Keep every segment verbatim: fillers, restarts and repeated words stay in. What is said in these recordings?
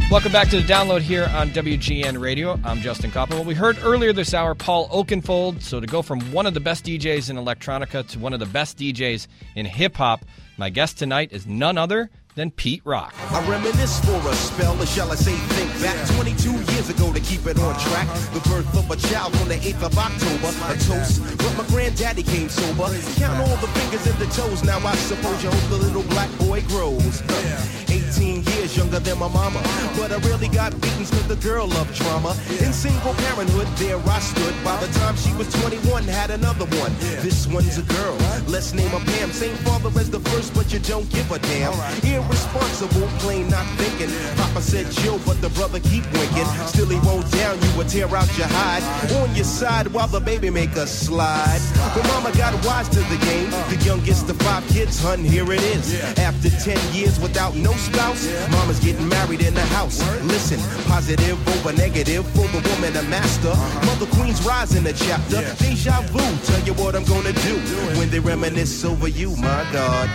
Welcome back to the download here on W G N Radio. I'm Justin Koppel. Well, we heard earlier this hour Paul Oakenfold. So to go from one of the best D Js in electronica to one of the best D Js in hip-hop, my guest tonight is none other than Pete Rock. I reminisce for a spell, or shall I say think back twenty-two years ago to keep it on track. The birth of a child on the eighth of October, a toast, but my granddaddy came sober. Count all the fingers and the toes, now I suppose you hope the little black boy grows. eighteen years younger than my mama, but I really got beaten cause the girl loved drama. In single parenthood, there I stood. By the time she was twenty-one, had another one. This one's a girl, let's name her Pam. Same father as the first, but you don't give a damn. Irresponsible, plain not thinking. Papa said chill, but the brother keep winking. Still he won't down you, would tear out your hide. On your side while the baby make a slide. But mama got wise to the game. The youngest of five kids, hun, here it is. After ten years without no spouse, mama's getting married in the house. Listen, positive over negative, for the woman a master. Mother Queen's rise in the chapter. Deja vu, tell you what I'm gonna do when they reminisce over you, my God.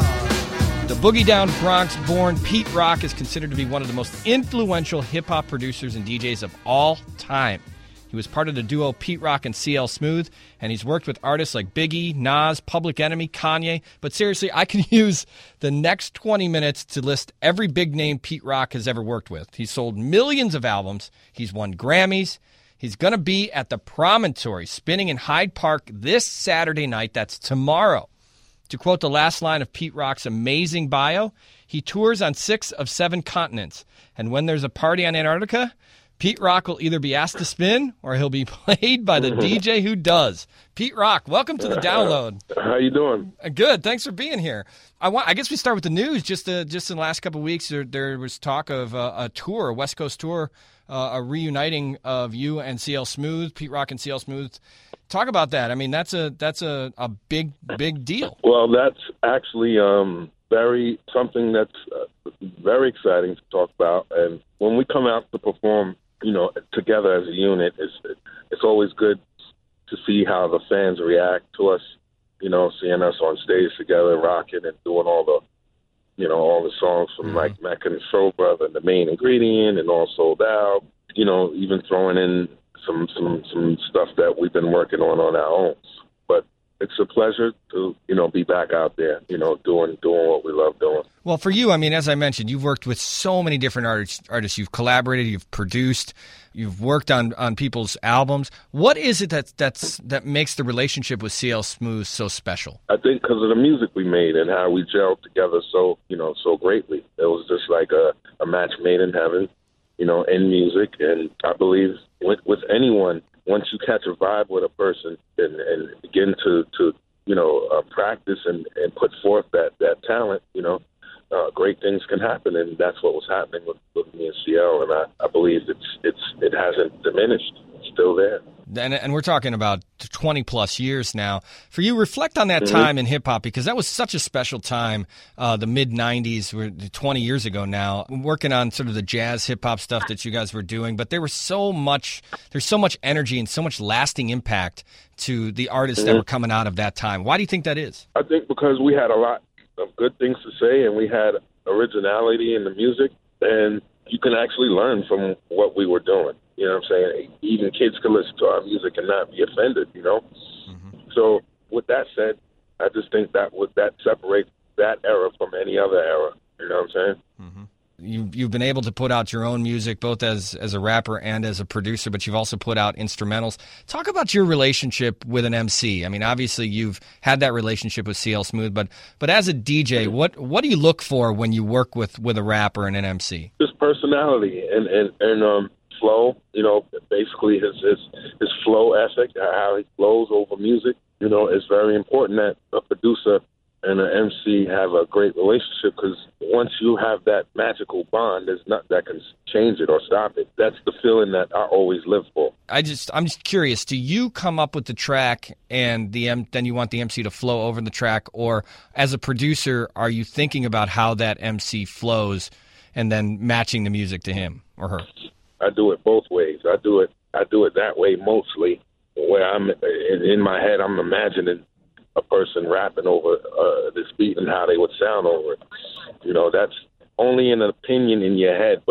The Boogie Down Bronx-born Pete Rock is considered to be one of the most influential hip-hop producers and D Js of all time. He was part of the duo Pete Rock and C L Smooth, and he's worked with artists like Biggie, Nas, Public Enemy, Kanye. But seriously, I can use the next twenty minutes to list every big name Pete Rock has ever worked with. He's sold millions of albums. He's won Grammys. He's going to be at the Promontory, spinning in Hyde Park this Saturday night. That's tomorrow. To quote the last line of Pete Rock's amazing bio, he tours on six of seven continents. And when there's a party on Antarctica, Pete Rock will either be asked to spin or he'll be played by the D J who does. Pete Rock, welcome to the download. How you doing? Good. Thanks for being here. I want. I guess we start with the news. Just uh, just in the last couple of weeks, there, there was talk of uh, a tour, a West Coast tour, uh, a reuniting of you and C L Smooth, Pete Rock and C L Smooth. Talk about that. I mean, that's a that's a, a big big deal. Well, that's actually um, very something that's uh, very exciting to talk about. And when we come out to perform, you know, together as a unit, it's it's always good to see how the fans react to us. You know, seeing us on stage together, rocking and doing all the, you know, all the songs from mm-hmm. like Mac and Soul Brother, and The Main Ingredient, and All Sold Out. You know, even throwing in some some some stuff that we've been working on on our own. But it's a pleasure to, you know, be back out there, you know, doing doing what we love doing. Well, for you, I mean, as I mentioned, you've worked with so many different artists. Artists, you've collaborated, you've produced, you've worked on, on people's albums. What is it that that's that makes the relationship with C L Smooth so special? I think because of the music we made and how we gelled together so, you know, so greatly. It was just like a, a match made in heaven, you know, in music. And I believe with, with anyone, once you catch a vibe with a person and, and begin to, to you know, uh, practice and, and put forth that, that talent, you know, uh, great things can happen. And that's what was happening with, with me and C L. And I, I believe it's it's it hasn't diminished. It's still there. And, and we're talking about twenty plus years now. For you, reflect on that mm-hmm. time in hip hop, because that was such a special time, uh, the mid nineties, we're twenty years ago now, working on sort of the jazz hip hop stuff that you guys were doing. But there was so much, there's so much energy and so much lasting impact to the artists mm-hmm. that were coming out of that time. Why do you think that is? I think because we had a lot of good things to say and we had originality in the music, and you can actually learn from what we were doing. You know what I'm saying? Even kids can listen to our music and not be offended, you know? Mm-hmm. So with that said, I just think that would that separates that era from any other era. You know what I'm saying? Mm-hmm. You, you've been able to put out your own music, both as, as a rapper and as a producer, but you've also put out instrumentals. Talk about your relationship with an M C. I mean, obviously you've had that relationship with C L Smooth, but but as a D J, what what do you look for when you work with, with a rapper and an M C? Just personality and, and, and um, flow, you know, basically his, his, his flow ethic, how he flows over music, you know, it's very important that a producer and an M C have a great relationship, because once you have that magical bond, there's not that can change it or stop it. That's the feeling that I always live for. I just, I'm just curious. Do you come up with the track and the M, then you want the M C to flow over the track, or as a producer, are you thinking about how that M C flows and then matching the music to him or her? I do it both ways. I do it. I do it that way mostly, where I'm in my head. I'm imagining a person rapping over uh, this beat and how they would sound over it. You know, that's only an opinion in your head, but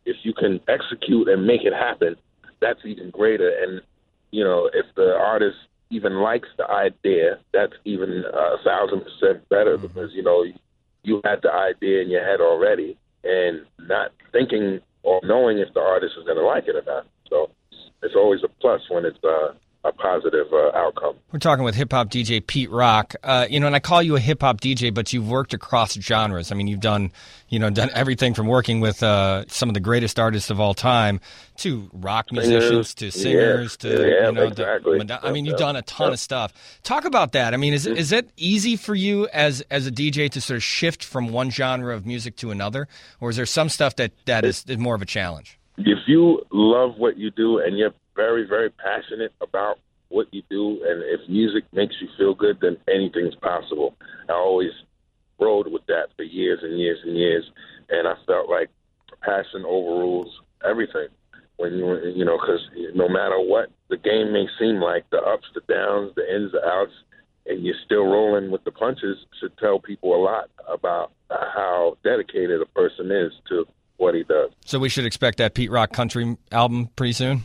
if you can execute and make it happen, that's even greater. And, you know, if the artist even likes the idea, that's even a thousand percent better mm-hmm. because, you know, you had the idea in your head already and not thinking or knowing if the artist is going to like it or not. So it's always a plus when it's uh, a positive uh, outcome. We're talking with hip-hop D J Pete Rock. Uh, you know, and I call you a hip-hop D J, but you've worked across genres. I mean, you've done, you know, done everything from working with uh, some of the greatest artists of all time to rock musicians singers, to singers yeah, to, yeah, you know, exactly. the, I mean, you've done a ton yeah. of stuff. Talk about that. I mean, is, is it easy for you as as a D J to sort of shift from one genre of music to another? Or is there some stuff that, that is, is more of a challenge? If you love what you do and you're very, very passionate about what you do, and if music makes you feel good, then anything's possible. I always rode with that for years and years and years, and I felt like passion overrules everything. When you, you know, because no matter what the game may seem like, the ups, the downs, the ins, the outs, and you're still rolling with the punches, should tell people a lot about how dedicated a person is to what he does. So we should expect that Pete Rock country album pretty soon?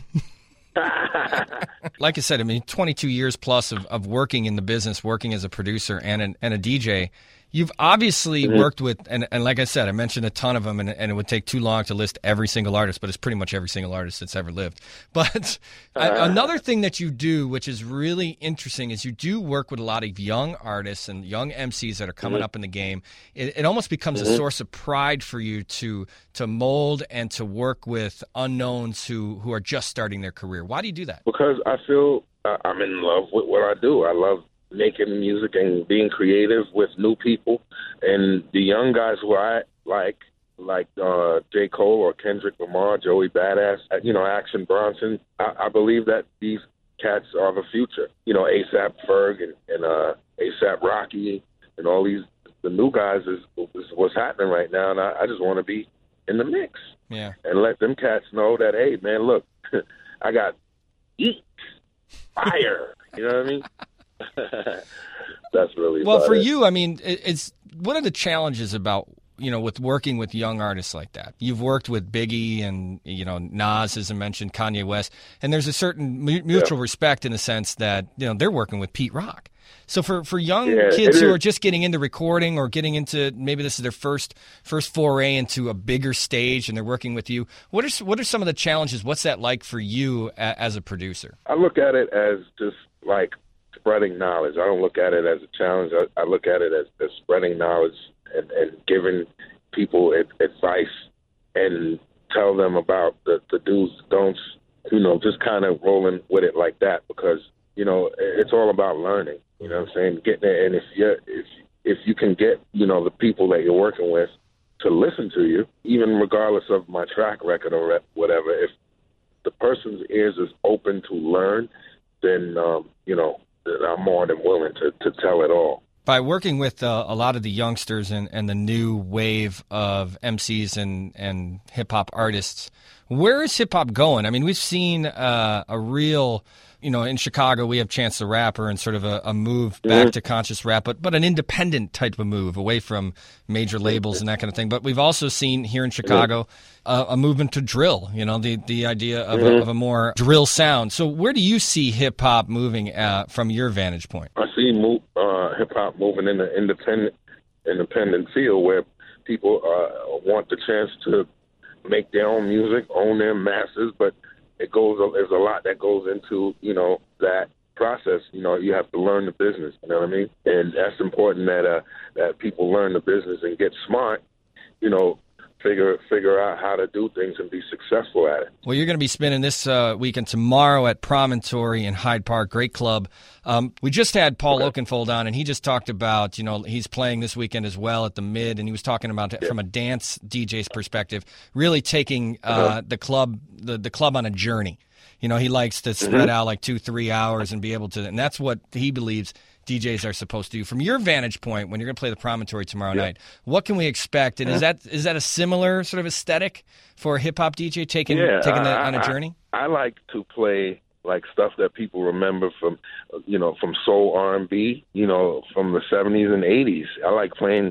Like I said, I mean, twenty-two years plus of, of working in the business, working as a producer and an, and a D J. You've obviously mm-hmm. worked with, and, and like I said, I mentioned a ton of them, and, and it would take too long to list every single artist, but it's pretty much every single artist that's ever lived. But uh, another thing that you do, which is really interesting, is you do work with a lot of young artists and young M Cs that are coming mm-hmm. up in the game. It, it almost becomes mm-hmm. a source of pride for you to to mold and to work with unknowns who, who are just starting their career. Why do you do that? Because I feel uh, I'm in love with what I do. I love making music and being creative with new people, and the young guys who I like, like uh, J. Cole or Kendrick Lamar, Joey Badass, you know, Action Bronson. I, I believe that these cats are the future. You know, ASAP Ferg and, and uh, ASAP Rocky and all these the new guys is, is what's happening right now, and I, I just want to be in the mix. Yeah, and let them cats know that, hey, man, look, I got heat, fire. You know what I mean? That's really well for it. you. I mean, it's what are the challenges about, you know, with working with young artists like that? You've worked with Biggie and, you know, Nas, as I mentioned, Kanye West, and there's a certain mutual yeah. respect in the sense that, you know, they're working with Pete Rock. So for, for young yeah, kids who are just getting into recording or getting into, maybe this is their first first foray into a bigger stage and they're working with you, what are what are some of the challenges? What's that like for you as a producer? I look at it as just like spreading knowledge. I don't look at it as a challenge. I, I look at it as, as spreading knowledge and, and giving people ad, advice and tell them about the, the do's, don'ts, you know, just kind of rolling with it like that because, you know, it's all about learning, you know what I'm saying? Getting there. And if you if if you can get, you know, the people that you're working with to listen to you, even regardless of my track record or whatever, if the person's ears is open to learn, then, um, you know, I'm more than willing to, to tell it all. By working with uh, a lot of the youngsters and, and the new wave of M Cs and, and hip-hop artists, where is hip-hop going? I mean, we've seen uh, a real, you know, in Chicago we have Chance the Rapper and sort of a, a move back mm-hmm. to conscious rap, but, but an independent type of move away from major labels and that kind of thing. But we've also seen here in Chicago mm-hmm. uh, a movement to drill, you know, the, the idea of, mm-hmm. a, of a more drill sound. So where do you see hip-hop moving uh, from your vantage point? I see move, uh, hip-hop moving in the independent, independent field where people uh, want the chance to make their own music, own their masters, but it goes. There's a lot that goes into, you know, that process. You know, you have to learn the business. You know what I mean? And that's important that uh, that people learn the business and get smart. You know, figure figure out how to do things and be successful at it. Well, you're going to be spending this uh, weekend tomorrow at Promontory in Hyde Park. Great club. Um, we just had Paul okay. Oakenfold on, and he just talked about, you know, he's playing this weekend as well at the Mid, and he was talking about it yeah. from a dance D J's perspective, really taking uh, uh-huh. the club the, the club on a journey. You know, he likes to spread mm-hmm. out like two, three hours and be able to, and that's what he believes D Js are supposed to do. From your vantage point, when you're going to play the Promontory tomorrow yeah. night, what can we expect? And yeah. is that is that a similar sort of aesthetic for a hip hop D J taking yeah, taking the, I, on a journey? I, I like to play like stuff that people remember from, you know, from soul R and B, you know, from the seventies and eighties. I like playing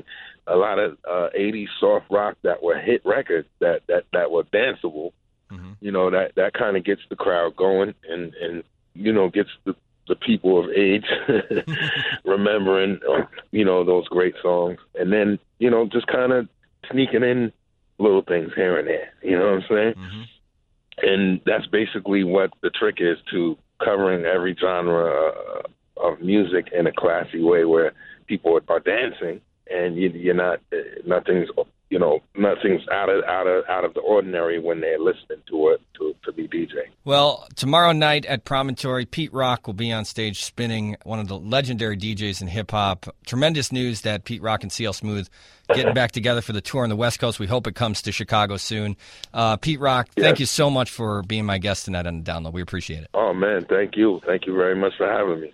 a lot of uh, eighties soft rock that were hit records that, that, that were danceable. Mm-hmm. You know, that, that kind of gets the crowd going and, and you know, gets the, the people of age remembering, you know, those great songs. And then, you know, just kind of sneaking in little things here and there. You know what I'm saying? Mm-hmm. And that's basically what the trick is, to covering every genre uh, of music in a classy way where people are dancing and you, you're not, nothing's, you know, nothing's out of out of out of the ordinary when they're listening to it to to be DJing. Well, tomorrow night at Promontory, Pete Rock will be on stage spinning, one of the legendary D Js in hip hop. Tremendous news that Pete Rock and C L Smooth getting back together for the tour on the West Coast. We hope it comes to Chicago soon. Uh, Pete Rock, yes. Thank you so much for being my guest tonight on the Download. We appreciate it. Oh man, thank you, thank you very much for having me.